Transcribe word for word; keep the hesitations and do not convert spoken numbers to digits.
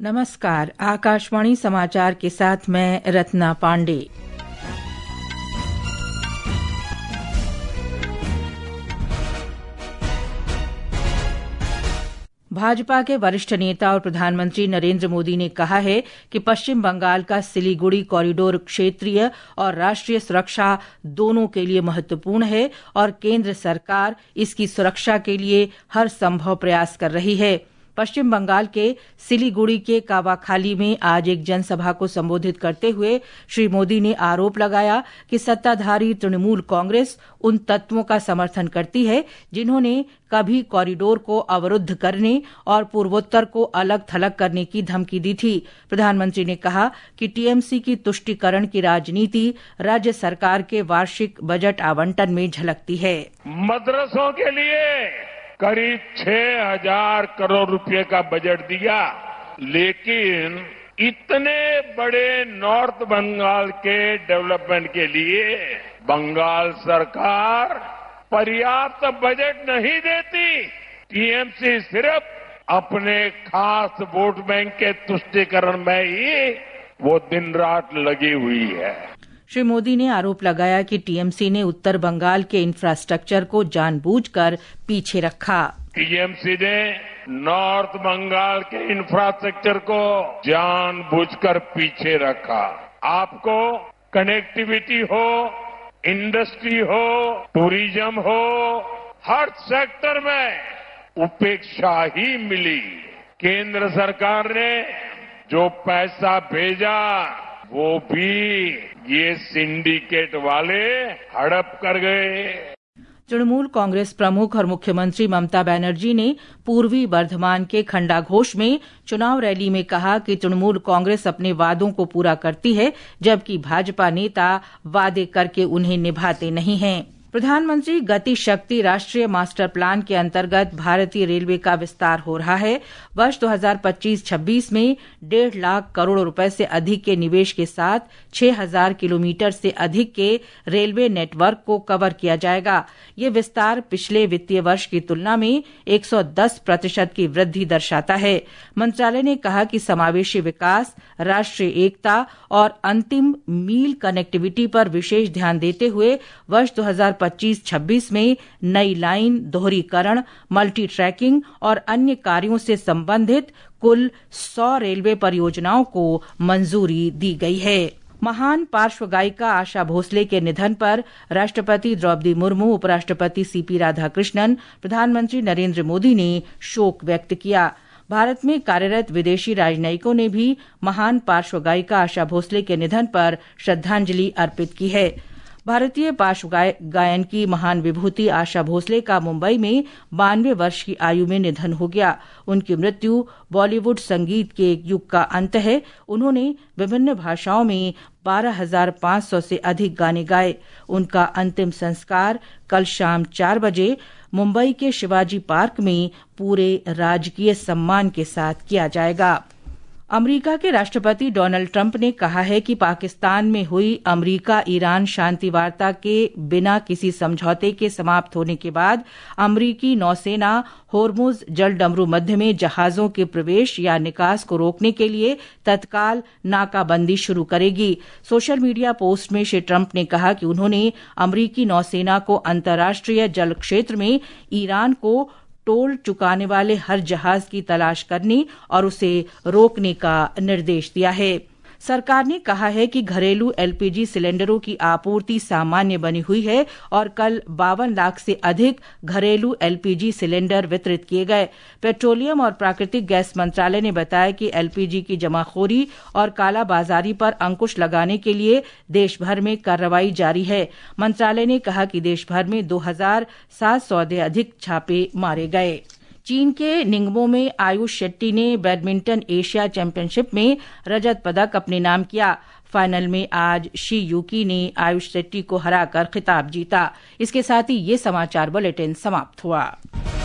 नमस्कार, आकाशवाणी समाचार के साथ मैं रत्ना पांडे। भाजपा के वरिष्ठ नेता और प्रधानमंत्री नरेंद्र मोदी ने कहा है कि पश्चिम बंगाल का सिलीगुड़ी कॉरिडोर क्षेत्रीय और राष्ट्रीय सुरक्षा दोनों के लिए महत्वपूर्ण है और केंद्र सरकार इसकी सुरक्षा के लिए हर संभव प्रयास कर रही है। पश्चिम बंगाल के सिलीगुड़ी के कावाखाली में आज एक जनसभा को संबोधित करते हुए श्री मोदी ने आरोप लगाया कि सत्ताधारी तृणमूल कांग्रेस उन तत्वों का समर्थन करती है जिन्होंने कभी कॉरिडोर को अवरुद्ध करने और पूर्वोत्तर को अलग थलग करने की धमकी दी थी। प्रधानमंत्री ने कहा कि टीएमसी की तुष्टीकरण की राजनीति राज्य सरकार के वार्षिक बजट आवंटन में झलकती है। मदरसों के लिए करीब छह हजार करोड़ रुपए का बजट दिया, लेकिन इतने बड़े नॉर्थ बंगाल के डेवलपमेंट के लिए बंगाल सरकार पर्याप्त बजट नहीं देती। टीएमसी सिर्फ अपने खास वोट बैंक के तुष्टीकरण में ही वो दिन रात लगी हुई है। श्री मोदी ने आरोप लगाया कि टीएमसी ने उत्तर बंगाल के इंफ्रास्ट्रक्चर को जानबूझकर पीछे रखा। टीएमसी ने नॉर्थ बंगाल के इंफ्रास्ट्रक्चर को जानबूझकर पीछे रखा। आपको कनेक्टिविटी हो, इंडस्ट्री हो, टूरिज्म हो, हर सेक्टर में उपेक्षा ही मिली। केंद्र सरकार ने जो पैसा भेजा वो भी ये सिंडिकेट वाले हड़प कर गए। तृणमूल कांग्रेस प्रमुख और मुख्यमंत्री ममता बनर्जी ने पूर्वी बर्धमान के खंडाघोष में चुनाव रैली में कहा कि तृणमूल कांग्रेस अपने वादों को पूरा करती है, जबकि भाजपा नेता वादे करके उन्हें निभाते नहीं हैं। प्रधानमंत्री गति शक्ति राष्ट्रीय मास्टर प्लान के अंतर्गत भारतीय रेलवे का विस्तार हो रहा है। वर्ष दो हज़ार पच्चीस छब्बीस में डेढ़ लाख करोड़ रुपए से अधिक के निवेश के साथ छह हजार किलोमीटर से अधिक के रेलवे नेटवर्क को कवर किया जाएगा। ये विस्तार पिछले वित्तीय वर्ष की तुलना में एक सौ दस प्रतिशत की वृद्धि दर्शाता है। मंत्रालय ने कहा कि समावेशी विकास, राष्ट्रीय एकता और अंतिम मील कनेक्टिविटी पर विशेष ध्यान देते हुए वर्ष दो हज़ार पच्चीस छब्बीस में नई लाइन, दोहरीकरण, मल्टी ट्रैकिंग और अन्य कार्यों से संबंधित कुल सौ रेलवे परियोजनाओं को मंजूरी दी गई है। महान पार्श्व गायिका आशा भोसले के निधन पर राष्ट्रपति द्रौपदी मुर्मू, उपराष्ट्रपति सीपी राधाकृष्णन, प्रधानमंत्री नरेंद्र मोदी ने शोक व्यक्त किया। भारत में कार्यरत विदेशी राजनयिकों ने भी महान पार्श्व गायिका आशा भोसले के निधन पर श्रद्धांजलि अर्पित की है। भारतीय पार्श्व गायन की महान विभूति आशा भोसले का मुंबई में बानवे वर्ष की आयु में निधन हो गया। उनकी मृत्यु बॉलीवुड संगीत के एक युग का अंत है। उन्होंने विभिन्न भाषाओं में बारह हजार पांच सौ से अधिक गाने गाए। उनका अंतिम संस्कार कल शाम चार बजे मुंबई के शिवाजी पार्क में पूरे राजकीय सम्मान के साथ किया जाएगा। अमेरिका के राष्ट्रपति डोनाल्ड ट्रंप ने कहा है कि पाकिस्तान में हुई अमेरिका ईरान शांति वार्ता के बिना किसी समझौते के समाप्त होने के बाद अमेरिकी नौसेना होर्मुज जलडमरू मध्य में जहाजों के प्रवेश या निकास को रोकने के लिए तत्काल नाकाबंदी शुरू करेगी। सोशल मीडिया पोस्ट में श्री ट्रंप ने कहा कि उन्होंने अमेरिकी नौसेना को अंतर्राष्ट्रीय जल क्षेत्र में ईरान को टोल चुकाने वाले हर जहाज की तलाश करने और उसे रोकने का निर्देश दिया है। सरकार ने कहा है कि घरेलू एलपीजी सिलेंडरों की आपूर्ति सामान्य बनी हुई है और कल बावन लाख से अधिक घरेलू एलपीजी सिलेंडर वितरित किए गए। पेट्रोलियम और प्राकृतिक गैस मंत्रालय ने बताया कि एलपीजी की जमाखोरी और कालाबाजारी पर अंकुश लगाने के लिए देश भर में कार्रवाई जारी है। मंत्रालय ने कहा कि देश भर में दो हजार सात सौ से अधिक छापे मारे गए। चीन के निंगमो में आयुष शेट्टी ने बैडमिंटन एशिया चैंपियनशिप में रजत पदक अपने नाम किया। फाइनल में आज शी यूकी ने आयुष शेट्टी को हराकर खिताब जीता। इसके साथ ही ये समाचार बुलेटिन समाप्त हुआ।